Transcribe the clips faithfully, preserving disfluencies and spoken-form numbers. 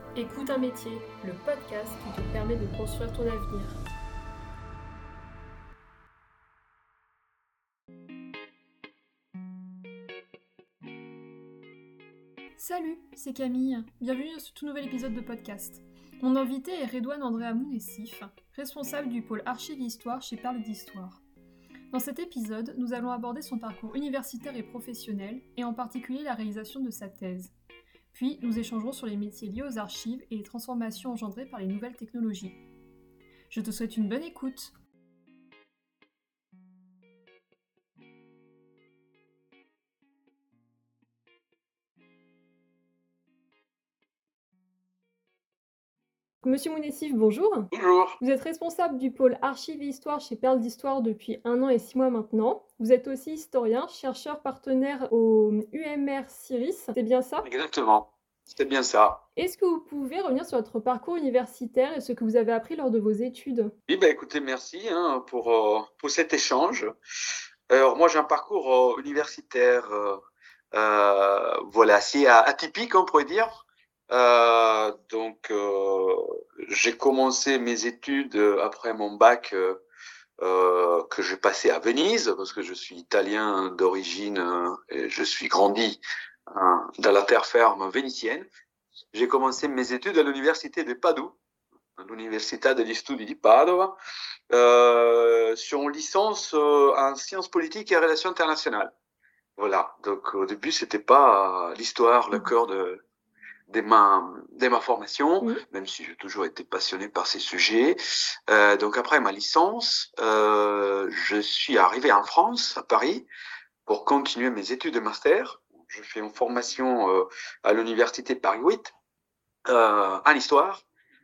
Écoute un métier, le podcast qui te permet de construire ton avenir. Salut, c'est Camille. Bienvenue dans ce tout nouvel épisode de podcast. Mon invité est Redouane Andrea Mounessif, responsable du pôle Archives-Histoire chez Perles d'Histoire. Dans cet épisode, nous allons aborder son parcours universitaire et professionnel, et en particulier la réalisation de sa thèse. Puis, nous échangerons sur les métiers liés aux archives et les transformations engendrées par les nouvelles technologies. Je te souhaite une bonne écoute. Monsieur Mounessif, bonjour. Bonjour. Vous êtes responsable du pôle Archives et Histoire chez Perles d'Histoire depuis un an et six mois maintenant. Vous êtes aussi historien, chercheur partenaire au U M R CIRIS, c'est bien ça? Exactement, c'est bien ça. Est-ce que vous pouvez revenir sur votre parcours universitaire et ce que vous avez appris lors de vos études? Oui, bah, écoutez, merci hein, pour, euh, pour cet échange. Alors, moi, j'ai un parcours euh, universitaire euh, euh, voilà, assez atypique, on pourrait dire. Euh, donc, euh, j'ai commencé mes études après mon bac euh, euh, que j'ai passé à Venise, parce que je suis italien d'origine euh, et je suis grandi hein, dans la terre ferme vénitienne. J'ai commencé mes études à l'université de Padoue, à l'Università degli Studi di Padova, euh, sur une licence euh, en sciences politiques et relations internationales. Voilà, donc au début, c'était pas l'histoire, le cœur de, de, ma, de ma formation, Mmh. même si j'ai toujours été passionné par ces sujets. Euh, donc après ma licence, euh, je suis arrivé en France, à Paris, pour continuer mes études de master. Je fais une formation euh, à l'Université Paris huit, euh, en histoire.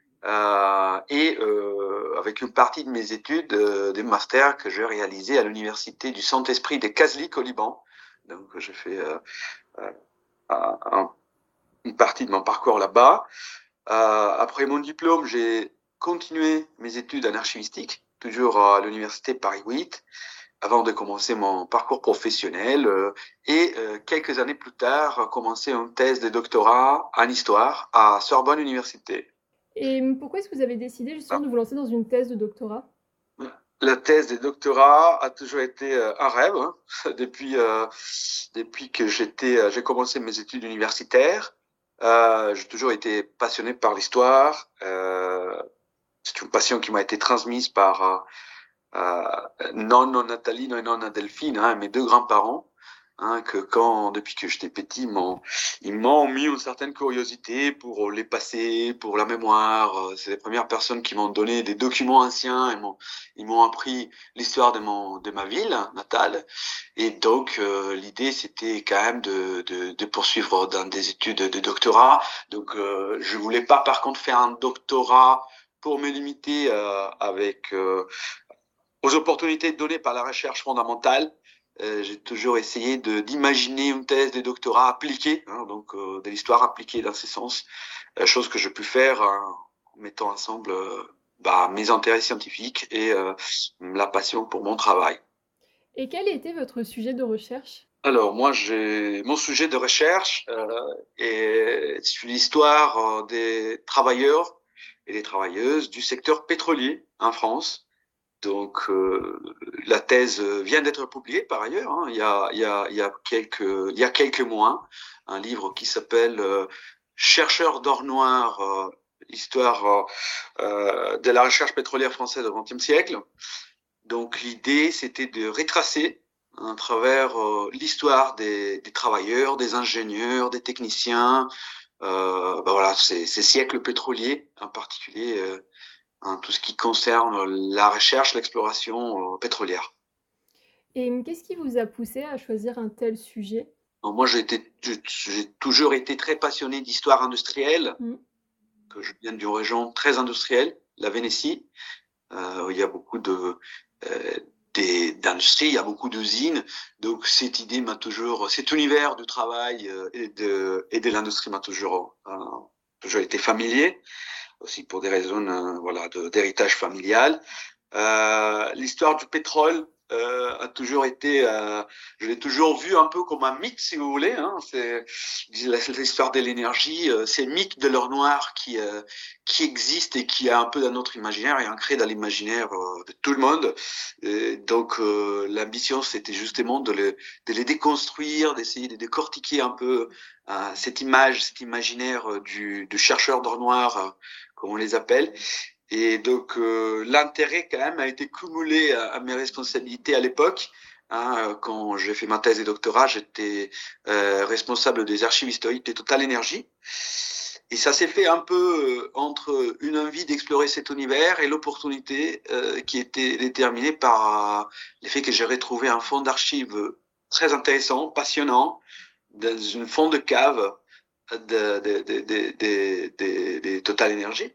Euh, et euh, avec une partie de mes études euh, de master que j'ai réalisé à l'université du Saint-Esprit de Kazlik au Liban. Donc j'ai fait euh, euh, un, une partie de mon parcours là-bas. Euh, après mon diplôme, j'ai continué mes études en archivistique, toujours à l'université Paris huit, avant de commencer mon parcours professionnel euh, et euh, quelques années plus tard, commencer une thèse de doctorat en histoire à Sorbonne Université. Et pourquoi est-ce que vous avez décidé justement de vous lancer dans une thèse de doctorat? La thèse de doctorat a toujours été euh, un rêve hein, depuis euh, depuis que j'étais euh, j'ai commencé mes études universitaires. Euh, j'ai toujours été passionné par l'histoire. Euh, c'est une passion qui m'a été transmise par euh, euh, nonno Natalino et nonna Delphine, hein, mes deux grands-parents. Hein, que quand, depuis que j'étais petit, ils m'ont, ils m'ont mis une certaine curiosité pour les passés, pour la mémoire. C'est les premières personnes qui m'ont donné des documents anciens. Ils m'ont, ils m'ont appris l'histoire de mon, de ma ville natale. Et donc, euh, l'idée, c'était quand même de, de, de poursuivre dans des études de doctorat. Donc, euh, je voulais pas, par contre, faire un doctorat pour me limiter euh, avec euh, aux opportunités données par la recherche fondamentale. Euh, j'ai toujours essayé de, d'imaginer une thèse de doctorat appliquée, hein, donc euh, de l'histoire appliquée dans ces sens, euh, chose que je peux faire hein, en mettant ensemble euh, bah, mes intérêts scientifiques et euh, la passion pour mon travail. Et quel était votre sujet de recherche? Alors moi, j'ai mon sujet de recherche euh, est sur l'histoire euh, des travailleurs et des travailleuses du secteur pétrolier en France. Donc, euh, la thèse vient d'être publiée par ailleurs. Hein. Il y a, il y a, il y a quelques, il y a quelques mois, un livre qui s'appelle euh, Chercheurs d'or noir, euh, histoire euh, de la recherche pétrolière française au vingtième siècle. Donc, l'idée, c'était de retracer à travers euh, l'histoire des, des travailleurs, des ingénieurs, des techniciens, euh, ben voilà, ces, ces siècles pétroliers en particulier. Euh, Hein, tout ce qui concerne la recherche, l'exploration euh, pétrolière. Et qu'est-ce qui vous a poussé à choisir un tel sujet? Donc, moi, j'ai, été, j'ai toujours été très passionné d'histoire industrielle, mmh. que je viens d'une région très industrielle, la Vénétie, euh, où il y a beaucoup de, euh, des, d'industrie, il y a beaucoup d'usines. Donc, cette idée m'a toujours, cet univers du travail euh, et, de, et de l'industrie m'a toujours, euh, toujours été familier. Aussi pour des raisons euh, voilà de, d'héritage familial. Euh, l'histoire du pétrole euh, a toujours été, euh, je l'ai toujours vu un peu comme un mythe, si vous voulez. Hein. C'est l'histoire de l'énergie, euh, ces mythes de l'or noir qui euh, qui existent et qui est un peu dans notre imaginaire et ancré dans l'imaginaire euh, de tout le monde. Et donc euh, l'ambition, c'était justement de les de les déconstruire, d'essayer de décortiquer un peu euh, cette image, cet imaginaire euh, du du chercheur d'or noir, euh, comme on les appelle. Et donc euh, l'intérêt quand même a été cumulé à, à mes responsabilités à l'époque. Hein, quand j'ai fait ma thèse et doctorat, j'étais euh, responsable des archives historiques de Total Energy. Et ça s'est fait un peu euh, entre une envie d'explorer cet univers et l'opportunité euh, qui était déterminée par euh, le fait que j'ai retrouvé un fonds d'archives très intéressant, passionnant, dans une fond de cave de, de, de, de, de, de, de Total Energy.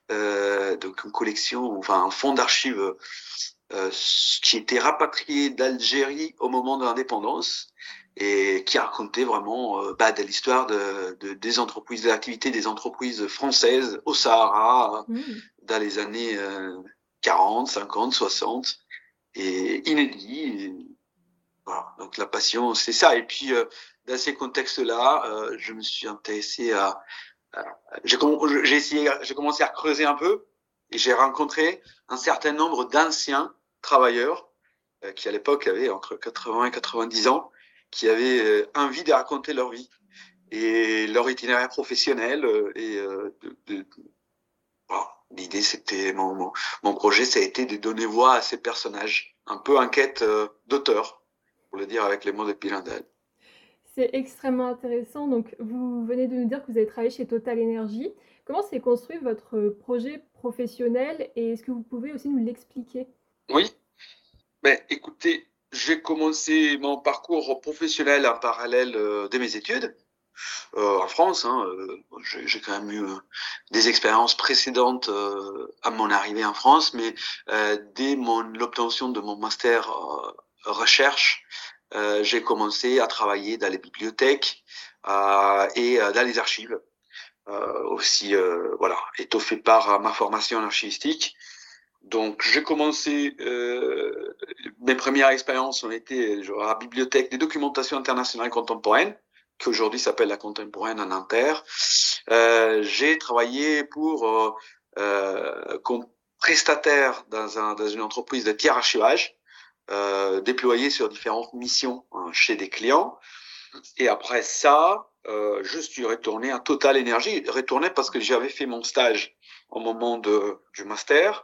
Euh, donc une collection, enfin un fonds d'archives euh, qui était rapatrié d'Algérie au moment de l'indépendance et qui racontait vraiment euh, bah, de l'histoire de, de, des entreprises, de l'activité des entreprises françaises au Sahara mmh. dans les années euh, quarante, cinquante, soixante et inédit. Et, voilà. Donc la passion, c'est ça. Et puis euh, dans ces contextes-là, euh, je me suis intéressé à J'ai, j'ai essayé, j'ai commencé à creuser un peu et j'ai rencontré un certain nombre d'anciens travailleurs euh, qui à l'époque avaient entre quatre-vingts et quatre-vingt-dix ans, qui avaient euh, envie de raconter leur vie et leur itinéraire professionnel euh, et euh, de, de, bon, l'idée c'était mon, mon, mon projet ça a été de donner voix à ces personnages, un peu en quête euh, d'auteur, pour le dire avec les mots de Pilandel. C'est extrêmement intéressant. Donc, vous venez de nous dire que vous avez travaillé chez Total Energy. Comment s'est construit votre projet professionnel et est-ce que vous pouvez aussi nous l'expliquer? Oui. Ben, écoutez, j'ai commencé mon parcours professionnel en parallèle euh, de mes études euh, en France. Hein, euh, j'ai, j'ai quand même eu euh, des expériences précédentes euh, à mon arrivée en France, mais euh, dès mon, l'obtention de mon master euh, recherche, euh, j'ai commencé à travailler dans les bibliothèques euh, et euh, dans les archives. Euh, aussi, euh, voilà, étoffé par ma formation en archivistique. Donc, j'ai commencé, euh, mes premières expériences ont été genre, à la Bibliothèque des documentations internationales contemporaines, qui aujourd'hui s'appelle la Contemporaine à Nanterre. Euh, j'ai travaillé pour, euh, euh, comme prestataire dans, un, dans une entreprise de tiers archivage, euh, déployé sur différentes missions hein, chez des clients. Et après ça, euh, je suis retourné à Total Energy. Retourné parce que j'avais fait mon stage au moment de, du master.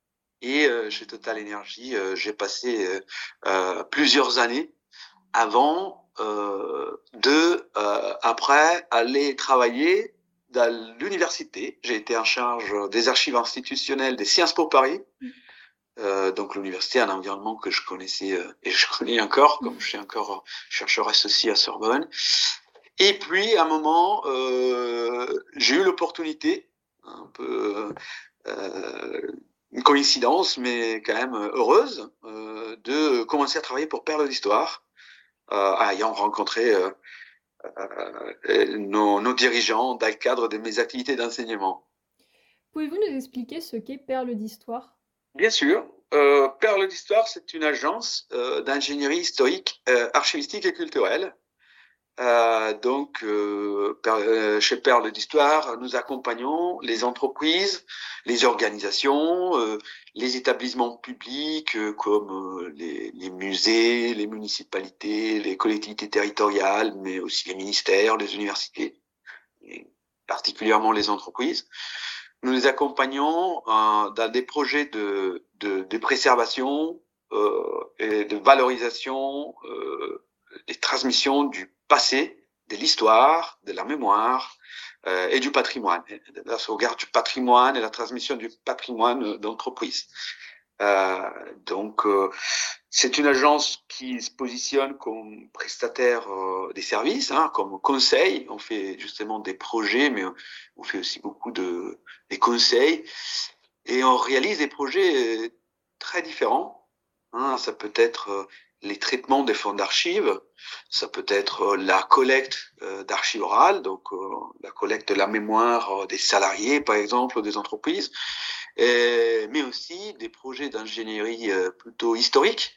Et euh, chez Total Energy, euh, j'ai passé euh, euh, plusieurs années avant euh, de, euh, après, aller travailler dans l'université. J'ai été en charge des archives institutionnelles des Sciences Po Paris. Euh, donc l'université, un environnement que je connaissais euh, et je connais encore, comme je suis encore chercheur associé à Sorbonne. Et puis, à un moment, euh, j'ai eu l'opportunité, un peu... Euh, une coïncidence, mais quand même heureuse, euh, de commencer à travailler pour Perles d'Histoire, euh, ayant rencontré euh, euh, nos, nos dirigeants dans le cadre de mes activités d'enseignement. Pouvez-vous nous expliquer ce qu'est Perles d'Histoire ? Bien sûr. Euh, Perles d'Histoire, c'est une agence euh, d'ingénierie historique, euh, archivistique et culturelle. Euh, donc, euh, per, chez Perles d'Histoire, nous accompagnons les entreprises, les organisations, euh, les établissements publics euh, comme euh, les, les musées, les municipalités, les collectivités territoriales, mais aussi les ministères, les universités, et particulièrement les entreprises. Nous les accompagnons euh, dans des projets de, de, de préservation euh, et de valorisation euh, des transmissions du passé, de l'histoire, de la mémoire euh, et du patrimoine, de la sauvegarde du patrimoine et la transmission du patrimoine d'entreprise. Euh, donc, euh, c'est une agence qui se positionne comme prestataire euh, des services, hein, comme conseil. On fait justement des projets, mais on fait aussi beaucoup de des conseils et on réalise des projets très différents. Hein, ça peut être euh, les traitements des fonds d'archives, ça peut être la collecte euh, d'archives orales, donc euh, la collecte de la mémoire euh, des salariés, par exemple, des entreprises, et, mais aussi des projets d'ingénierie euh, plutôt historiques,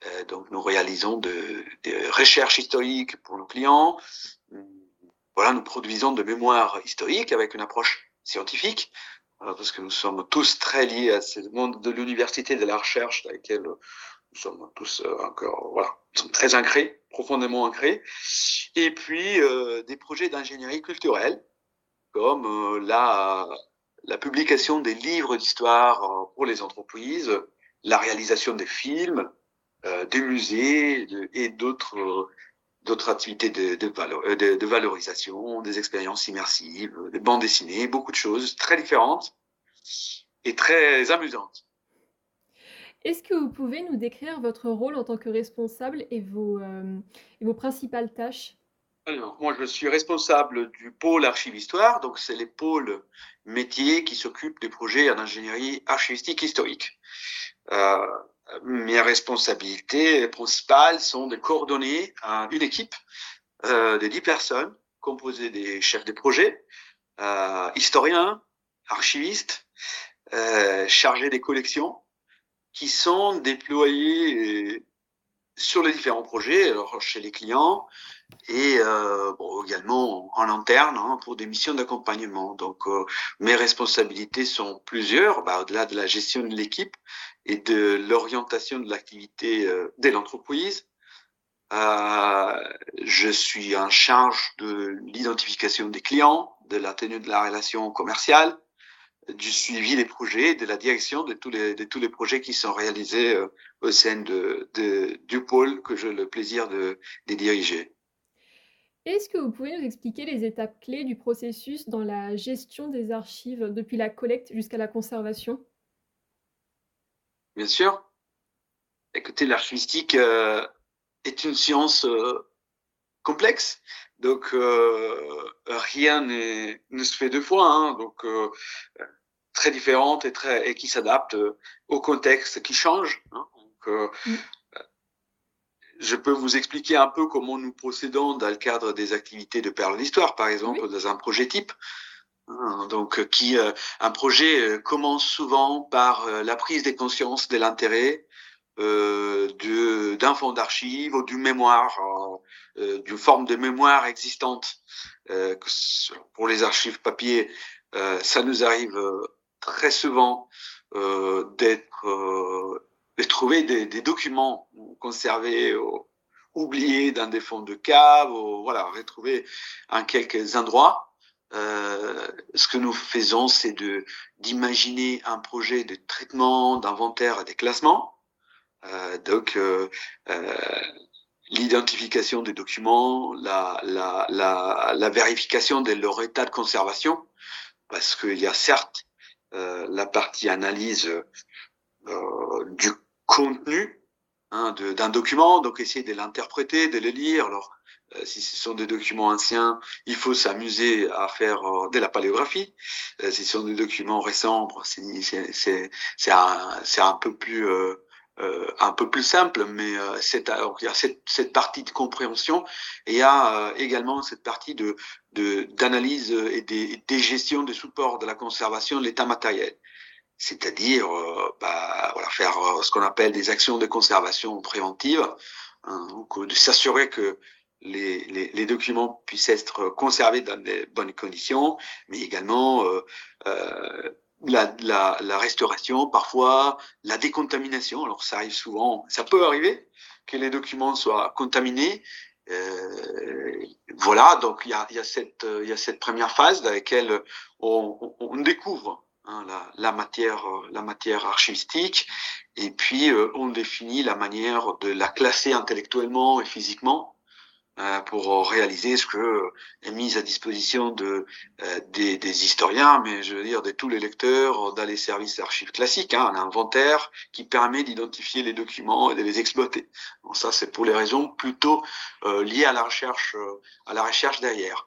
Euh, donc, nous réalisons de, des recherches historiques pour nos clients. Voilà, nous produisons de mémoires historiques avec une approche scientifique, euh, parce que nous sommes tous très liés à ce monde de l'université, de la recherche, dans lequel nous sommes tous euh, encore, voilà, nous sommes très ancrés, profondément ancrés. Et puis, euh, des projets d'ingénierie culturelle, comme euh, la, la publication des livres d'histoire euh, pour les entreprises, la réalisation des films, euh, des musées de, et d'autres euh, d'autres activités de, de, valo, de, de valorisation, des expériences immersives, des bandes dessinées, beaucoup de choses très différentes et très amusantes. Est-ce que vous pouvez nous décrire votre rôle en tant que responsable et vos, euh, et vos principales tâches? Alors, moi, je suis responsable du pôle archive-histoire, donc c'est les pôles métiers qui s'occupent des projets en ingénierie archivistique historique. Euh, mes responsabilités principales sont de coordonner euh, une équipe euh, de dix personnes composée des chefs de projet, euh, historiens, archivistes, euh, chargés des collections, qui sont déployés sur les différents projets, alors chez les clients, et euh, bon, également en interne hein, pour des missions d'accompagnement. Donc euh, mes responsabilités sont plusieurs, bah, au-delà de la gestion de l'équipe et de l'orientation de l'activité euh, de l'entreprise. Euh, je suis en charge de l'identification des clients, de la tenue de la relation commerciale, du suivi des projets, de la direction de tous les, de tous les projets qui sont réalisés euh, au sein de, de, du pôle que j'ai le plaisir de, de diriger. Est-ce que vous pouvez nous expliquer les étapes clés du processus dans la gestion des archives depuis la collecte jusqu'à la conservation? Bien sûr. Écoutez, l'archivistique euh, est une science euh, complexe, donc euh, rien n'est, ne se fait deux fois, hein, donc euh, très différente et, très, et qui s'adapte euh, au contexte qui change. Hein, donc, euh, Mm. je peux vous expliquer un peu comment nous procédons dans le cadre des activités de Perles d'Histoire, par exemple, Oui. dans un projet type. Donc, qui, euh, un projet euh, commence souvent par euh, la prise de conscience de l'intérêt euh, de, d'un fonds d'archives ou d'une mémoire, euh, d'une forme de mémoire existante. Euh, pour les archives papier, euh, ça nous arrive euh, très souvent euh, d'être, euh, de trouver des, des documents conservés, ou, oubliés dans des fonds de cave, ou voilà, retrouvés en quelques endroits. Euh, ce que nous faisons, c'est de d'imaginer un projet de traitement, d'inventaire et de classement. Euh, donc, euh, euh, l'identification des documents, la, la, la, la vérification de leur état de conservation, parce qu'il y a certes euh, la partie analyse euh, du contenu hein, de, d'un document, donc essayer de l'interpréter, de le lire. Alors, euh, si ce sont des documents anciens, il faut s'amuser à faire euh, de la paléographie. Euh, si ce sont des documents récents, c'est, c'est, c'est, c'est, un, c'est un peu plus... Euh, Euh, un peu plus simple, mais euh, c'est, alors, il y a cette, cette partie de compréhension et il y a euh, également cette partie de, de, d'analyse et des, des gestions des supports de la conservation de l'état matériel. C'est-à-dire euh, bah, voilà, faire euh, ce qu'on appelle des actions de conservation préventive, hein, donc de s'assurer que les, les, les documents puissent être conservés dans de bonnes conditions, mais également euh, euh, la, la, la restauration, parfois la décontamination. Alors ça arrive souvent, ça peut arriver que les documents soient contaminés. Euh, voilà, donc il y a, y a cette il y a cette première phase dans laquelle on, on, on découvre hein, la, la matière la matière archivistique et puis euh, on définit la manière de la classer intellectuellement et physiquement euh, pour réaliser ce que est mis à disposition de euh, des, des historiens, mais je veux dire de tous les lecteurs dans les services d'archives classiques, hein, un inventaire qui permet d'identifier les documents et de les exploiter. Bon, ça c'est pour les raisons plutôt euh, liées à la recherche euh, à la recherche derrière.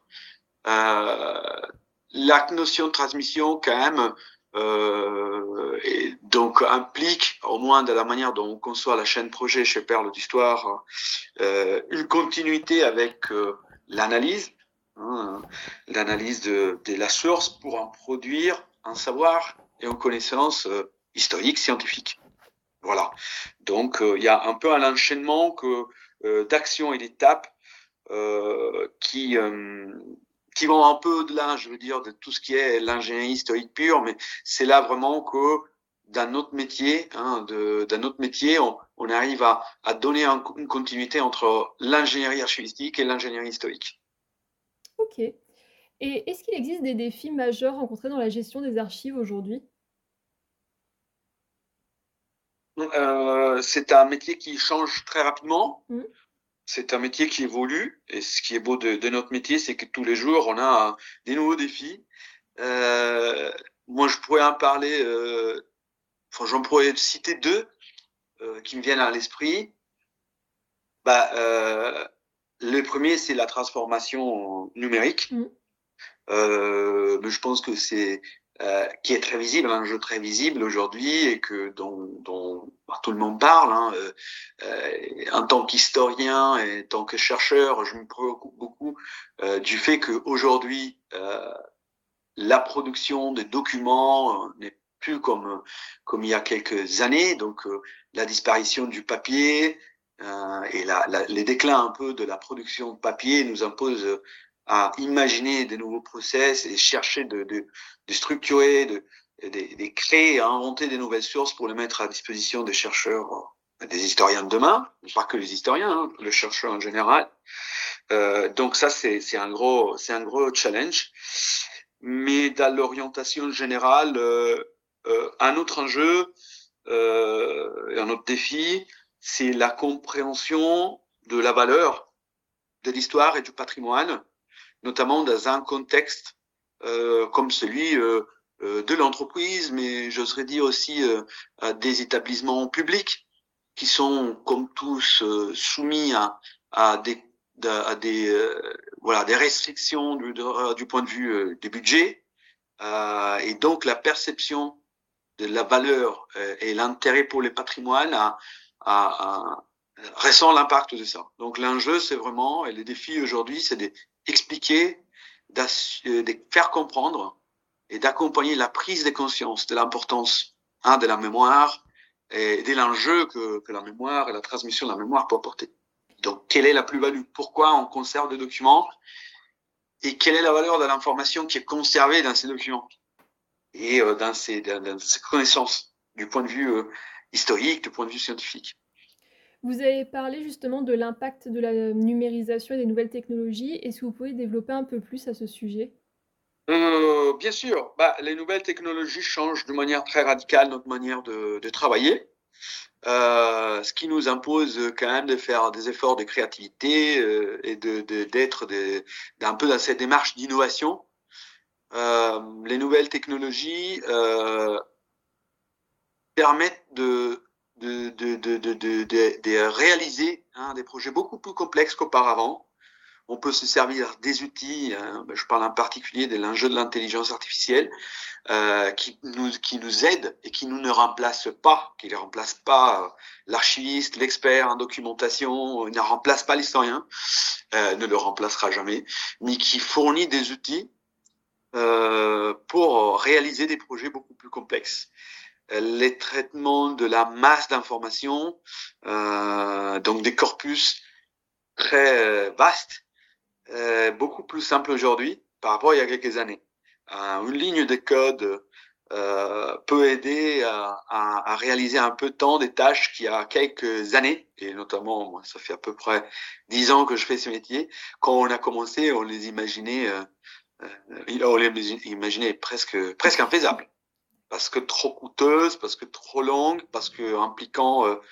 Euh, la notion de transmission quand même euh, et donc implique au moins de la manière dont on conçoit la chaîne projet chez Perles d'Histoire euh, une continuité avec euh, l'analyse hein, l'analyse de, de la source pour en produire un savoir et une connaissance euh, historique scientifique. Voilà. Donc, il y a un peu un enchaînement que, euh, d'actions et d'étapes euh, qui, euh, qui vont un peu au-delà, je veux dire, de tout ce qui est l'ingénierie historique pure, mais c'est là vraiment que dans notre métier, hein, de, dans notre métier, on, on arrive à, à donner un, une continuité entre l'ingénierie archivistique et l'ingénierie historique. Ok. Et est-ce qu'il existe des défis majeurs rencontrés dans la gestion des archives aujourd'hui? Euh, c'est un métier qui change très rapidement. Mmh. C'est un métier qui évolue. Et ce qui est beau de, de notre métier, c'est que tous les jours, on a euh, des nouveaux défis. Euh, moi, je pourrais en parler, euh, enfin, j'en pourrais citer deux euh, qui me viennent à l'esprit. Bah, euh, le premier, c'est la transformation numérique. Mmh. Euh, mais je pense que c'est euh, qui est très visible, un jeu très visible aujourd'hui et que dont, dont bah, tout le monde parle. Hein. Euh, euh, en tant qu'historien et en tant que chercheur, je me préoccupe beaucoup euh, du fait qu'aujourd'hui, euh, la production des documents euh, n'est plus comme comme il y a quelques années. Donc euh, la disparition du papier euh, et la, la, les déclins un peu de la production de papier nous imposent à imaginer des nouveaux process et chercher de, de, de structurer, de, de, de créer, à inventer des nouvelles sources pour les mettre à disposition des chercheurs, des historiens de demain, pas que les historiens, hein, le chercheur en général. Euh, donc ça, c'est, c'est un gros, c'est un gros challenge. Mais dans l'orientation générale, euh, euh, un autre enjeu, euh, un autre défi, c'est la compréhension de la valeur de l'histoire et du patrimoine, notamment dans un contexte euh, comme celui euh, euh, de l'entreprise, mais j'oserais dire aussi euh, à des établissements publics qui sont, comme tous, euh, soumis à, à des, à des, euh, voilà, des restrictions du, de, du point de vue euh, des budgets. Euh, et donc, la perception de la valeur euh, et l'intérêt pour les patrimoines a, a, a, ressent l'impact de ça. Donc, l'enjeu, c'est vraiment, et les défis aujourd'hui, c'est d'expliquer, de faire comprendre et d'accompagner la prise de conscience de l'importance hein, de la mémoire et de l'enjeu que, que la mémoire et la transmission de la mémoire peut apporter. Donc, quelle est la plus-value? Pourquoi on conserve des documents? Et quelle est la valeur de l'information qui est conservée dans ces documents et euh, dans, ces, dans, dans ces connaissances du point de vue euh, historique, du point de vue scientifique. Vous avez parlé justement de l'impact de la numérisation et des nouvelles technologies. Est-ce que vous pouvez développer un peu plus à ce sujet? Euh, bien sûr, bah, les nouvelles technologies changent de manière très radicale notre manière de, de travailler, euh, ce qui nous impose quand même de faire des efforts de créativité euh, et de, de, d'être de, d'un peu dans cette démarche d'innovation. Euh, les nouvelles technologies euh, permettent de, de, de, de, de, de, de, de réaliser hein, des projets beaucoup plus complexes qu'auparavant. On peut se servir des outils, hein, je parle en particulier de l'enjeu de l'intelligence artificielle, euh, qui, nous, qui nous aident et qui nous ne remplacent pas, qui ne remplacent pas euh, l'archiviste, l'expert en documentation, ne remplace pas l'historien, euh, ne le remplacera jamais, mais qui fournit des outils euh, pour réaliser des projets beaucoup plus complexes. Les traitements de la masse d'informations, euh, donc des corpus très vastes, euh, beaucoup plus simples aujourd'hui par rapport à il y a quelques années. Euh, une ligne de code euh, peut aider à, à, à réaliser un peu de temps des tâches qu'il y a quelques années, et notamment, moi, ça fait à peu près dix ans que je fais ce métier. Quand on a commencé, on les imaginait, euh, euh, on les imaginait presque, presque infaisables. Parce que trop coûteuse, parce que trop longue, parce que impliquant euh,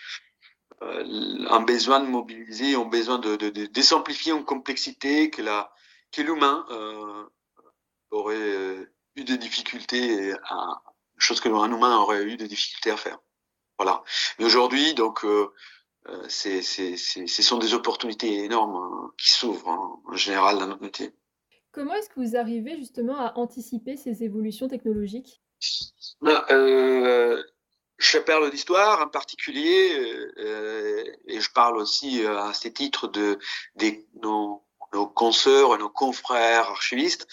euh, un besoin de mobiliser, un besoin de, de, de, de simplifier une complexité que la que l'humain euh, aurait euh, eu des difficultés à chose que un humain aurait eu des difficultés à faire. Voilà. Mais aujourd'hui, donc, euh, c'est, c'est, c'est, ce sont des opportunités énormes hein, qui s'ouvrent hein, en général dans notre métier. Comment est-ce que vous arrivez justement à anticiper ces évolutions technologiques? Ben, euh, je parle d'histoire en particulier, euh, et je parle aussi euh, à ces titres de des, nos, nos consoeurs et nos confrères archivistes.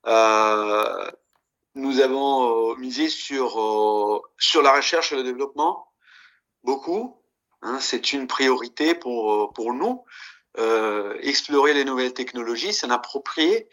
Euh, nous avons euh, misé sur, euh, sur la recherche et le développement beaucoup. Hein, c'est une priorité pour, pour nous. Euh, explorer les nouvelles technologies, s'en approprier.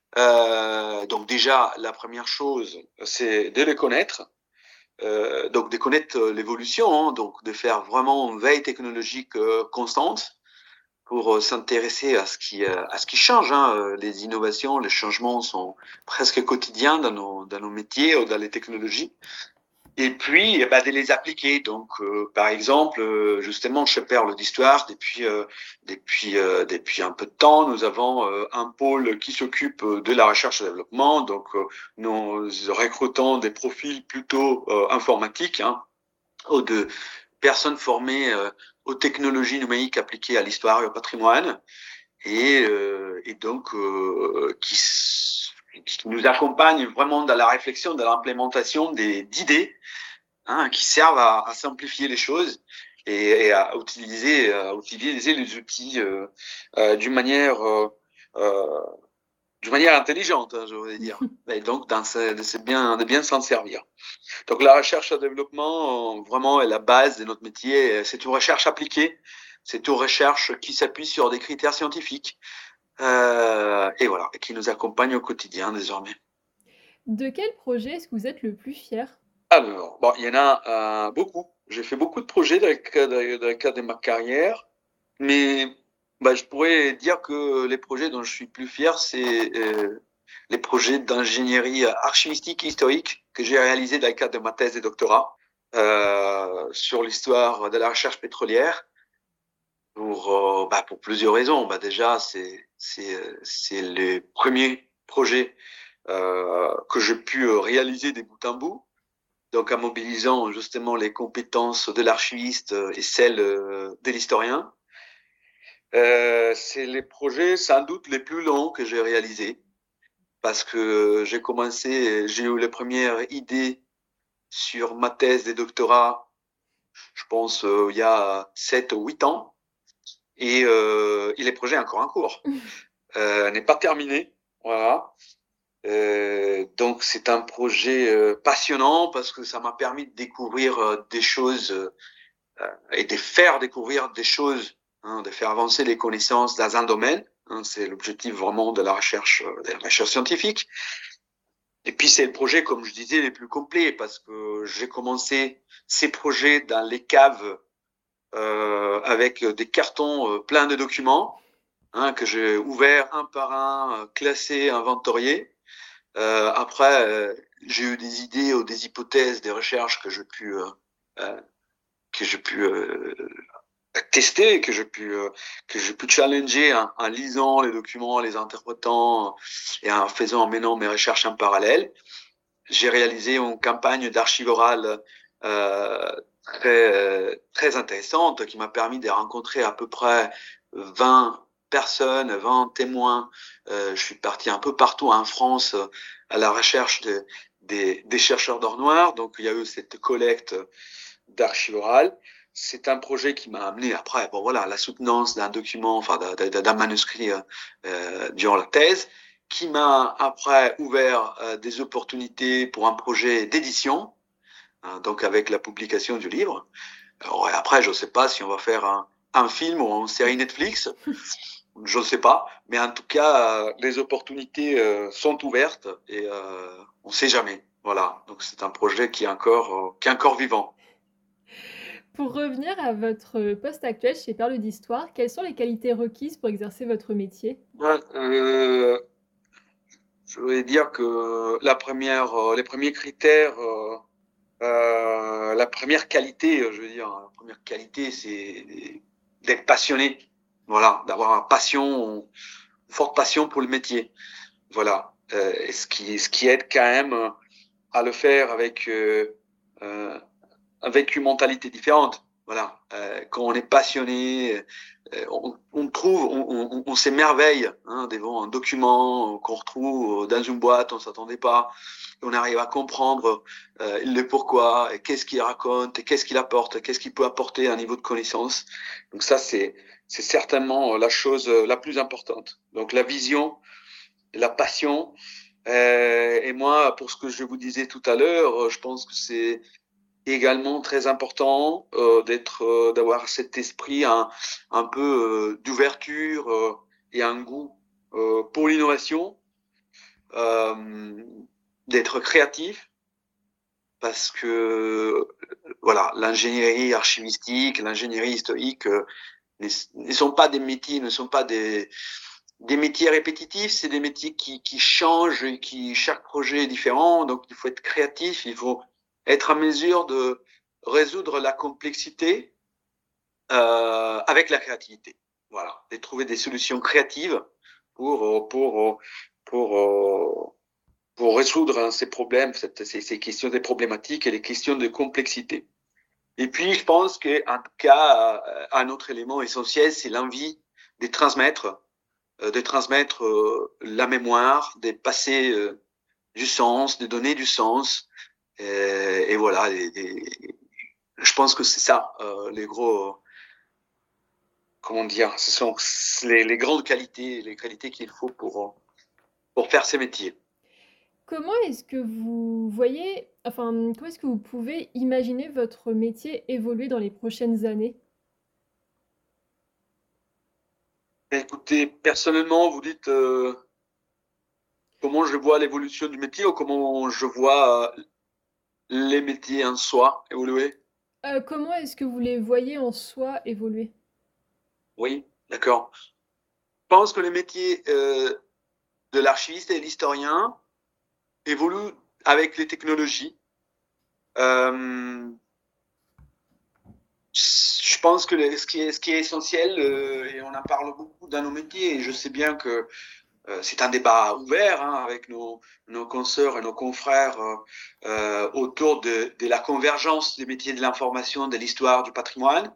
Euh, donc déjà, la première chose, c'est de les connaître. Euh, donc de connaître l'évolution, hein, donc de faire vraiment une veille technologique euh, constante pour euh, s'intéresser à ce qui euh, à ce qui change. Hein. Les innovations, les changements sont presque quotidiens dans nos dans nos métiers ou dans les technologies. Et puis, eh ben, de les appliquer. Donc, euh, par exemple, euh, justement, chez Perles d'Histoire, depuis euh, depuis euh, depuis un peu de temps, nous avons euh, un pôle qui s'occupe de la recherche et développement. Donc, euh, nous recrutons des profils plutôt euh, informatiques, hein, ou de personnes formées euh, aux technologies numériques appliquées à l'histoire et au patrimoine, et, euh, et donc euh, qui qui nous accompagnent vraiment dans la réflexion, dans l'implémentation des d'idées, hein, qui servent à, à simplifier les choses et, et à utiliser, à utiliser les outils euh, euh, d'une manière, euh, euh, d'une manière intelligente, hein, je voudrais dire. Et donc, dans ce, c'est bien, de bien s'en servir. Donc, la recherche et développement, euh, vraiment, est la base de notre métier. C'est une recherche appliquée. C'est une recherche qui s'appuie sur des critères scientifiques. Euh, et voilà, et qui nous accompagne au quotidien désormais. De quel projet est-ce que vous êtes le plus fier? Alors, bon, il y en a euh, beaucoup. J'ai fait beaucoup de projets dans le cadre, dans le cadre de ma carrière, mais bah, je pourrais dire que les projets dont je suis plus fier, c'est euh, les projets d'ingénierie archivistique et historique que j'ai réalisés dans le cadre de ma thèse de doctorat euh, sur l'histoire de la recherche pétrolière pour, euh, bah, pour plusieurs raisons. Bah, déjà, c'est c'est c'est le premier projet euh, que j'ai pu réaliser des bout en bout. Donc en mobilisant justement les compétences de l'archiviste et celles de l'historien. Euh, c'est les projets sans doute les plus longs que j'ai réalisés parce que j'ai commencé, j'ai eu les premières idées sur ma thèse de doctorat, je pense euh, il y a sept ou huit ans, et, euh, et les projets encore en cours. Euh, n'est pas terminé, voilà. Euh, donc c'est un projet euh, passionnant parce que ça m'a permis de découvrir euh, des choses euh, et de faire découvrir des choses, hein, de faire avancer les connaissances dans un domaine. Hein, c'est l'objectif vraiment de la recherche, euh, de la recherche scientifique. Et puis c'est le projet, comme je disais, les plus complets parce que j'ai commencé ces projets dans les caves euh, avec des cartons euh, pleins de documents, hein, que j'ai ouverts un par un, euh, classés, inventoriés. Euh, après, euh, j'ai eu des idées ou des hypothèses, des recherches que j'ai pu euh, euh, que j'ai pu euh, tester, que j'ai pu euh, que j'ai pu challenger en, en lisant les documents, en les interprétant et en faisant, en menant mes recherches en parallèle. J'ai réalisé une campagne d'archives orales euh, très très intéressante qui m'a permis de rencontrer à peu près vingt personnes, vingt témoins. Euh, je suis parti un peu partout en France à la recherche de, des, des chercheurs d'or noir. Donc il y a eu cette collecte d'archives orales. C'est un projet qui m'a amené après, bon voilà, la soutenance d'un document, enfin d'un manuscrit euh, durant la thèse, qui m'a après ouvert euh, des opportunités pour un projet d'édition, hein, donc avec la publication du livre. Alors, après, je ne sais pas si on va faire un, un film ou une série Netflix, je ne sais pas, mais en tout cas, euh, les opportunités euh, sont ouvertes et euh, on ne sait jamais. Voilà, donc c'est un projet qui est encore, euh, qui est encore vivant. Pour revenir à votre poste actuel chez Perles d'Histoire, quelles sont les qualités requises pour exercer votre métier? Ouais, euh, je voulais dire que la première, euh, les premiers critères, euh, euh, la première qualité, je veux dire, la première qualité, c'est d'être passionné. Voilà, d'avoir une passion, une forte passion pour le métier. Voilà, euh, et ce qui, ce qui aide quand même à le faire avec euh, euh, avec une mentalité différente. Voilà, euh, quand on est passionné, euh, on, on trouve, on, on, on s'émerveille hein, devant un document qu'on retrouve dans une boîte, on s'attendait pas. Et on arrive à comprendre euh, le pourquoi, et qu'est-ce qu'il raconte, et qu'est-ce qu'il apporte, qu'est-ce qu'il peut apporter à un niveau de connaissance. Donc ça, c'est c'est certainement la chose la plus importante. Donc la vision, la passion. Euh, et moi, pour ce que je vous disais tout à l'heure, je pense que c'est également très important euh, d'être, euh, d'avoir cet esprit un, un peu euh, d'ouverture euh, et un goût euh, pour l'innovation, euh, d'être créatif, parce que voilà, l'ingénierie archivistique, l'ingénierie historique euh, ne, ne sont pas des métiers, ne sont pas des des métiers répétitifs, c'est des métiers qui, qui changent et qui chaque projet est différent, donc il faut être créatif, il faut être en mesure de résoudre la complexité euh, avec la créativité. Voilà, de trouver des solutions créatives pour pour pour pour résoudre ces problèmes, ces, ces questions des problématiques et les questions de complexité. Et puis je pense qu'en tout cas, un autre élément essentiel, c'est l'envie de transmettre de transmettre euh, la mémoire, de passer euh, du sens, de donner du sens. Et, et voilà, et, et, je pense que c'est ça, euh, les gros, comment dire, ce sont les, les grandes qualités, les qualités qu'il faut pour, pour faire ces métiers. Comment est-ce que vous voyez, enfin, comment est-ce que vous pouvez imaginer votre métier évoluer dans les prochaines années? Écoutez, personnellement, vous dites euh, comment je vois l'évolution du métier ou comment je vois euh, les métiers en soi évoluer? Euh, comment est-ce que vous les voyez en soi évoluer? Oui, d'accord. Je pense que les métiers euh, de l'archiviste et de l'historien évoluent avec les technologies. Euh, je pense que le, ce, qui est, ce qui est essentiel, euh, et on en parle beaucoup dans nos métiers, et je sais bien que euh, c'est un débat ouvert hein, avec nos, nos consoeurs et nos confrères euh, euh, autour de, de la convergence des métiers de l'information, de l'histoire, du patrimoine.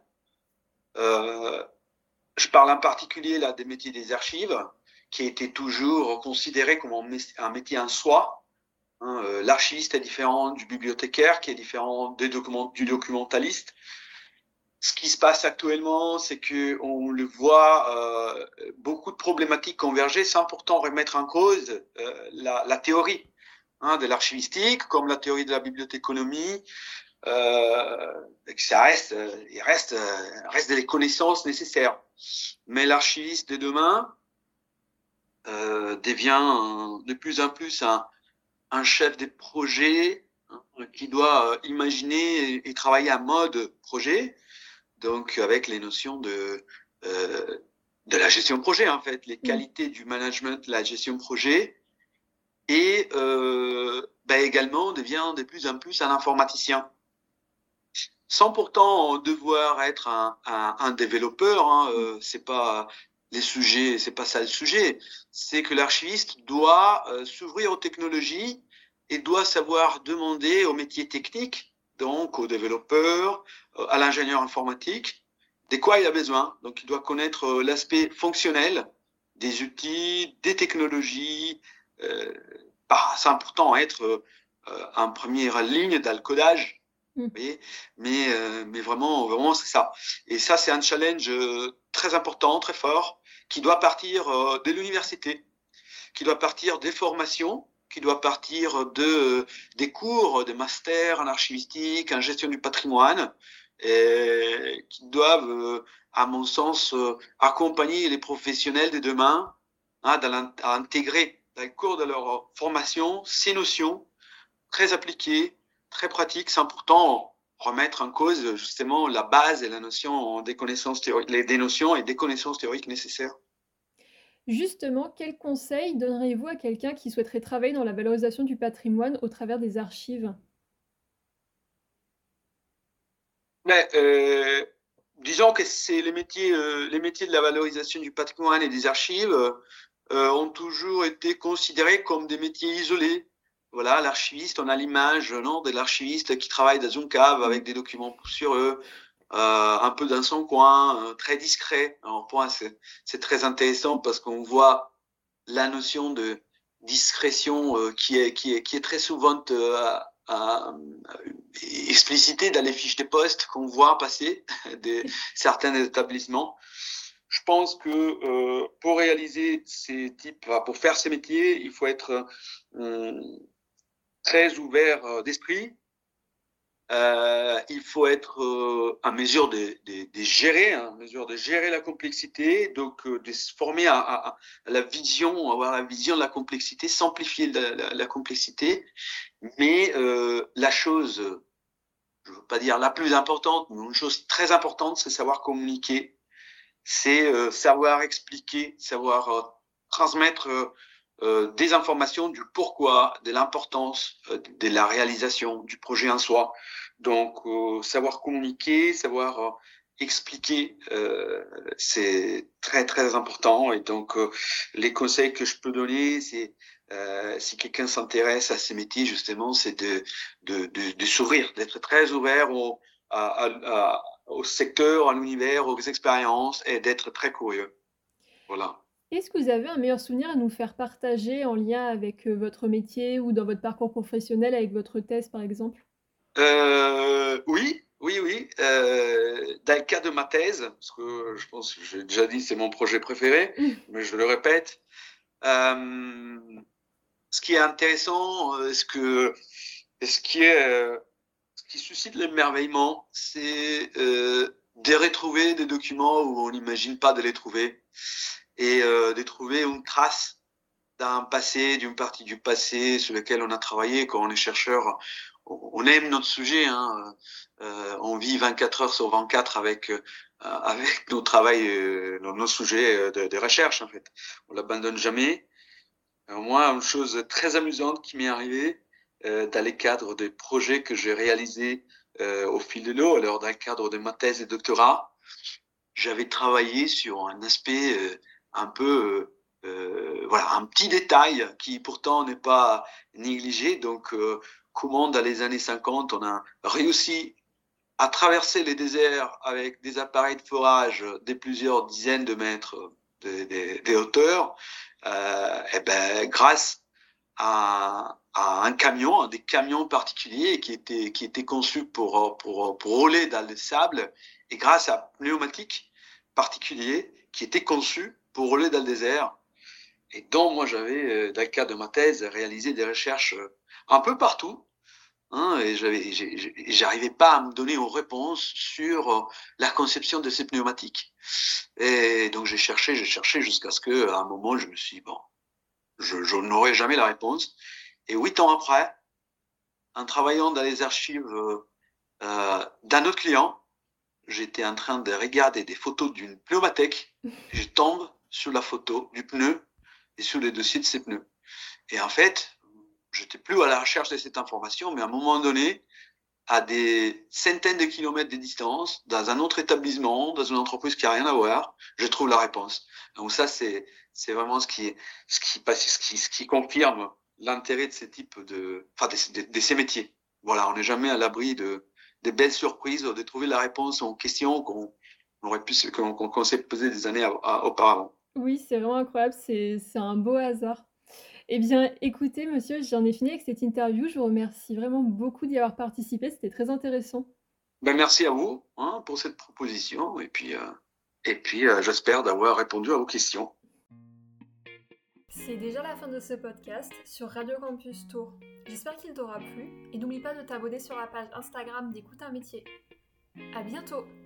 Euh, je parle en particulier là des métiers des archives, qui a été toujours considéré comme un métier en soi. Hein, euh, l'archiviste est différent du bibliothécaire, qui est différent des documents, du documentaliste. Ce qui se passe actuellement, c'est que on le voit, euh, beaucoup de problématiques converger sans pourtant remettre en cause euh, la, la théorie hein, de l'archivistique, comme la théorie de la bibliothéconomie. Euh, ça reste, il reste, reste des connaissances nécessaires. Mais l'archiviste de demain euh, devient de plus en plus un, un chef des projets hein, qui doit imaginer et, et travailler en mode projet. Donc, avec les notions de, euh, de la gestion de projet, en fait, les qualités du management, la gestion de projet, et euh, ben également devient de plus en plus un informaticien. Sans pourtant devoir être un, un, un développeur, hein, euh, c'est pas les sujets, c'est pas ça le sujet. C'est que l'archiviste doit euh, s'ouvrir aux technologies et doit savoir demander aux métiers techniques, donc aux développeurs, euh, à l'ingénieur informatique, de quoi il a besoin. Donc il doit connaître euh, l'aspect fonctionnel des outils, des technologies, euh, pas sans pourtant être euh, en première ligne dans le codage. Mais, mais, euh, mais vraiment, vraiment c'est ça. Et ça, c'est un challenge euh, très important, très fort, qui doit partir euh, de l'université, qui doit partir des formations, qui doit partir de, euh, des cours, des masters en archivistique, en gestion du patrimoine, et qui doivent, euh, à mon sens, euh, accompagner les professionnels de demain hein, à intégrer dans le cours de leur formation ces notions très appliquées, très pratiques, sans pourtant remettre en cause justement la base et la notion des connaissances théoriques, les, des notions et des connaissances théoriques nécessaires. Justement, quel conseil donneriez-vous à quelqu'un qui souhaiterait travailler dans la valorisation du patrimoine au travers des archives? Mais, euh, disons que c'est les métiers, euh, les métiers de la valorisation du patrimoine et des archives euh, ont toujours été considérés comme des métiers isolés. Voilà, l'archiviste, on a l'image non, de l'archiviste qui travaille dans une cave avec des documents sur eux, euh, un peu dans son coin, euh, très discret. Alors, pour moi, c'est, c'est très intéressant parce qu'on voit la notion de discrétion euh, qui, est, qui, est, qui est très souvent euh, à, à, explicitée dans les fiches de poste qu'on voit passer de certains établissements. Je pense que euh, pour réaliser ces types, pour faire ces métiers, il faut être euh, très ouvert d'esprit, Euh, il faut être euh, en mesure de, de, de gérer, hein, en mesure de gérer la complexité, donc euh, de se former à, à, à la vision, avoir la vision de la complexité, simplifier la, la, la complexité. Mais euh, la chose, je ne veux pas dire la plus importante, mais une chose très importante, c'est savoir communiquer, c'est euh, savoir expliquer, savoir euh, transmettre euh, euh, des informations du pourquoi, de l'importance euh, de la réalisation du projet en soi. Donc, euh, savoir communiquer, savoir euh, expliquer, euh, c'est très très important. Et donc, euh, les conseils que je peux donner, c'est euh, si quelqu'un s'intéresse à ces métiers, justement, c'est de, de, de, de s'ouvrir, d'être très ouvert au, à, à, à, au secteur, à l'univers, aux expériences et d'être très curieux. Voilà. Est-ce que vous avez un meilleur souvenir à nous faire partager en lien avec euh, votre métier ou dans votre parcours professionnel avec votre thèse, par exemple? Euh, oui, oui, oui. Euh, dans le cas de ma thèse, parce que je pense que j'ai déjà dit c'est mon projet préféré, mais je le répète. Euh, ce qui est intéressant, euh, ce que, ce qui est, euh, ce qui suscite l'émerveillement, c'est euh, de retrouver des documents où on n'imagine pas de les trouver et euh, de trouver une trace d'un passé, d'une partie du passé sur lequel on a travaillé quand on est chercheur. On aime notre sujet, hein. Euh, on vit vingt-quatre heures sur vingt-quatre avec euh, avec nos travails, euh, nos, nos sujets de, de recherche en fait. On l'abandonne jamais. Alors moi, une chose très amusante qui m'est arrivée euh, dans les cadres des projets que j'ai réalisés euh, au fil de l'eau, alors dans le cadre de ma thèse et doctorat, j'avais travaillé sur un aspect euh, un peu euh, euh, voilà, un petit détail qui pourtant n'est pas négligé. Donc, euh, comment dans les années cinquante, on a réussi à traverser les déserts avec des appareils de forage de plusieurs dizaines de mètres de, de, de hauteur, euh, et ben, grâce à, à un camion, à des camions particuliers qui étaient, qui étaient conçus pour, pour, pour rouler dans le sable, et grâce à un pneumatique particulier qui était conçu pour rouler dans le désert, et dont moi j'avais, dans le cadre de ma thèse, réalisé des recherches un peu partout, hein, et j'avais, j'arrivais pas à me donner une réponse sur la conception de ces pneumatiques. Et donc j'ai cherché, j'ai cherché jusqu'à ce qu'à un moment je me suis dit, bon, je, je n'aurai jamais la réponse. Et huit ans après, en travaillant dans les archives euh, d'un autre client, j'étais en train de regarder des photos d'une pneumathèque, et je tombe sur la photo du pneu et sur les dossiers de ces pneus. Et en fait, j'étais plus à la recherche de cette information, mais à un moment donné, à des centaines de kilomètres de distance, dans un autre établissement, dans une entreprise qui n'a rien à voir, je trouve la réponse. Donc ça, c'est, c'est vraiment ce qui, ce qui, ce qui, ce qui confirme l'intérêt de ces types de, enfin, de, de, de ces métiers. Voilà, on n'est jamais à l'abri de, des belles surprises, de trouver la réponse aux questions qu'on aurait pu, qu'on, qu'on s'est posées des années à, à, auparavant. Oui, c'est vraiment incroyable, c'est, c'est un beau hasard. Eh bien, écoutez, monsieur, j'en ai fini avec cette interview. Je vous remercie vraiment beaucoup d'y avoir participé. C'était très intéressant. Ben, merci à vous hein, pour cette proposition. Et puis, euh, et puis euh, j'espère d'avoir répondu à vos questions. C'est déjà la fin de ce podcast sur Radio Campus Tours. J'espère qu'il t'aura plu et n'oublie pas de t'abonner sur la page Instagram d'Écoute un métier. À bientôt!